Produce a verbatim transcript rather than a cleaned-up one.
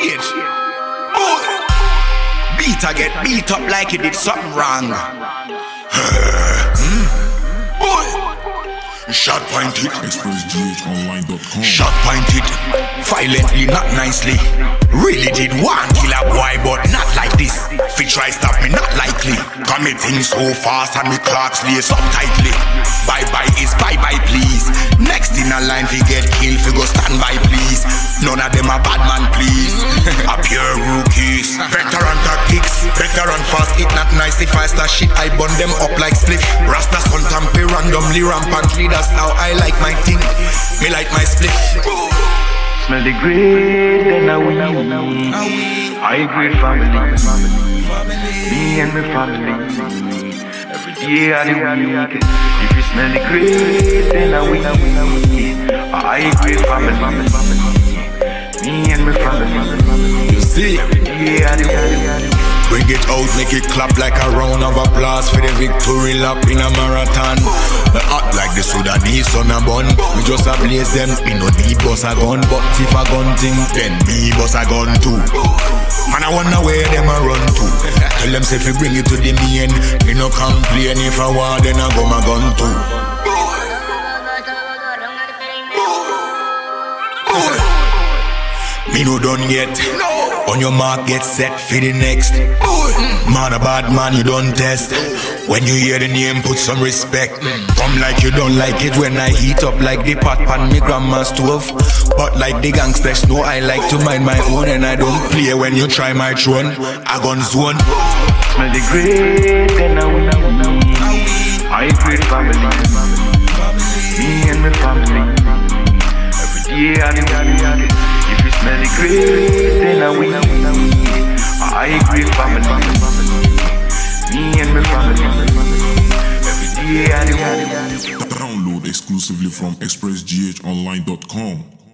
Rage. Boy. Beat I get beat up like he did something wrong. mm. Boy. Shot pointed. express g h online dot com. Shot pointed. Violently, not nicely. Really did one kill a boy, but not like this. If he try stop me, not likely. Committing so fast and me clocks lace up tightly. Bye bye is bye bye please. Next in a line fi get killed, fi go stand by please. None of them a bad man please. A pure rookies. Veteran tactics. Veteran fast, it not nice. If I start shit, I burn them up like spliff. Rasta son tampe randomly rampantly. That's how I like my thing. Me like my spliff. Smell the great and I win. I great family. Me and my family. Every day I do week. If you smell the great then I win. I great family. Me and my family. You see? Every day I do week. Bring it out, make it clap like a round of applause for the victory lap in a marathon. We act like the Sudanese son a bun. We just a blaze them, we no need bust a gun. But if a gun thing, then me bust a gun too. Man, I wonder where them a run to. Tell them say if we bring it to the main, we no complain. If I want, then I go my gun too. Me no done yet. On your mark, get set for the next. Man a bad man, you don't test. When you hear the name, put some respect. Come like you don't like it when I heat up like the pot pan me grandma's stove. But like the gangsters know I like to mind my own. And I don't play when you try my throne. I gun zone. Smell the great and I win. I great family. Me and my family. Every day I do. If you smell the great then I win. I great family. Me and my family. Every day I do. Download exclusively from express g h online dot com.